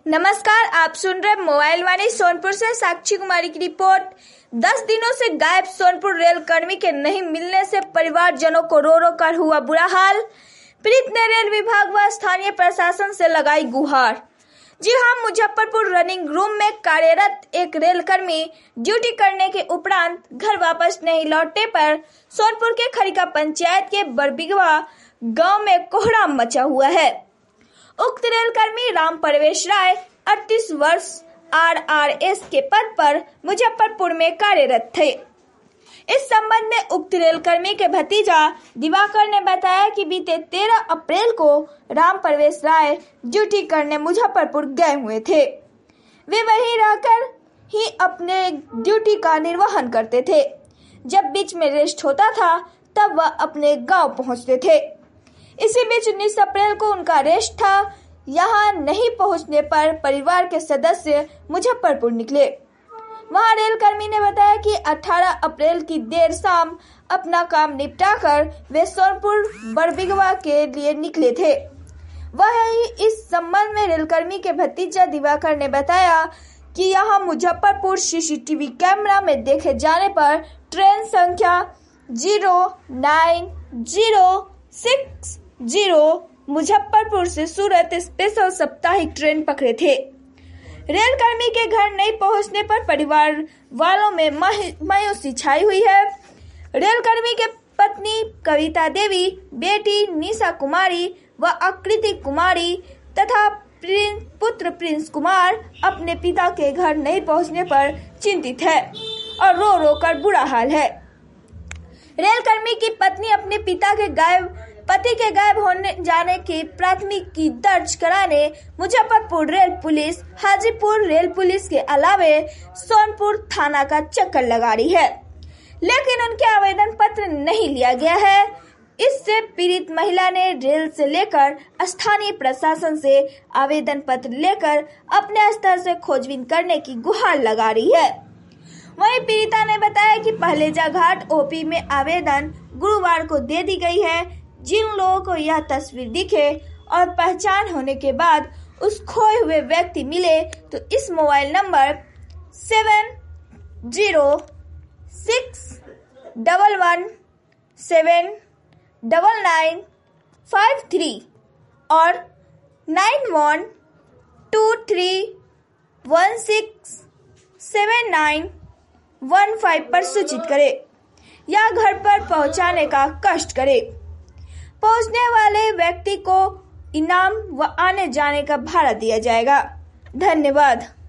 नमस्कार, आप सुन रहे मोबाइल वाणी सोनपुर से साक्षी कुमारी की रिपोर्ट। 10 दिनों से गायब सोनपुर रेल कर्मी के नहीं मिलने से परिवारजनों को रो रो कर हुआ बुरा हाल। पीड़ित ने रेल विभाग व स्थानीय प्रशासन से लगाई गुहार। जी हां, मुजफ्फरपुर रनिंग रूम में कार्यरत एक रेल कर्मी ड्यूटी करने के उपरांत घर वापस नहीं लौटने पर सोनपुर के खरिका पंचायत के बरबिगवा गांव में कोहराम मचा हुआ है। उक्त रेल कर्मी राम प्रवेश राय 38 वर्ष RRS के पद पर मुजफ्फरपुर में कार्यरत थे। इस संबंध में उक्त रेल कर्मी के भतीजा दिवाकर ने बताया कि बीते 13 अप्रैल को राम प्रवेश राय ड्यूटी करने मुजफ्फरपुर गए हुए थे। वे वहीं रहकर ही अपने ड्यूटी का निर्वहन करते थे। जब बीच में रेस्ट होता था तब वह अपने गांव पहुंचते थे। इसी बीच 19 अप्रैल को उनका रेस्ट था। यहाँ नहीं पहुंचने पर परिवार के सदस्य मुजफ्फरपुर निकले। वहां रेल कर्मी ने बताया कि 18 अप्रैल की देर शाम अपना काम निपटाकर वे सोनपुर बरबिगवा के लिए निकले थे। वहीं इस संबंध में रेल कर्मी के भतीजा दिवाकर ने बताया कि यहाँ मुजफ्फरपुर CCTV कैमरा में देखे जाने पर ट्रेन संख्या 0960 मुजफ्फरपुर से सूरत स्पेशल साप्ताहिक ट्रेन पकड़े थे। रेल कर्मी के घर नहीं पहुंचने पर परिवार वालों में मायूसी छाई हुई है। रेल कर्मी के पत्नी कविता देवी, बेटी निशा कुमारी व आकृति कुमारी तथा पुत्र प्रिंस कुमार अपने पिता के घर नहीं पहुंचने पर चिंतित है और रो रो कर बुरा हाल है। रेल कर्मी की पत्नी अपने पति के गायब होने जाने की प्राथमिकी दर्ज कराने Muzaffarpur rail police, Hajipur rail police के अलावे सोनपुर थाना का चक्कर लगा रही है, लेकिन उनके आवेदन पत्र नहीं लिया गया है। इससे पीड़ित महिला ने रेल से लेकर स्थानीय प्रशासन से आवेदन पत्र लेकर अपने स्तर से खोजबीन करने की गुहार लगा रही है। वहीं पीड़िता ने बताया कि पहलेजा घाट OP में आवेदन गुरुवार को दे दी गई है। जिन लोगों को यह तस्वीर दिखे और पहचान होने के बाद उस खोए हुए व्यक्ति मिले तो इस मोबाइल नंबर 7061179953 और 9123167915 पर सूचित करे या घर पर पहुंचाने का कष्ट करे। पहुंचने वाले व्यक्ति को इनाम व आने जाने का भाड़ा दिया जाएगा। धन्यवाद।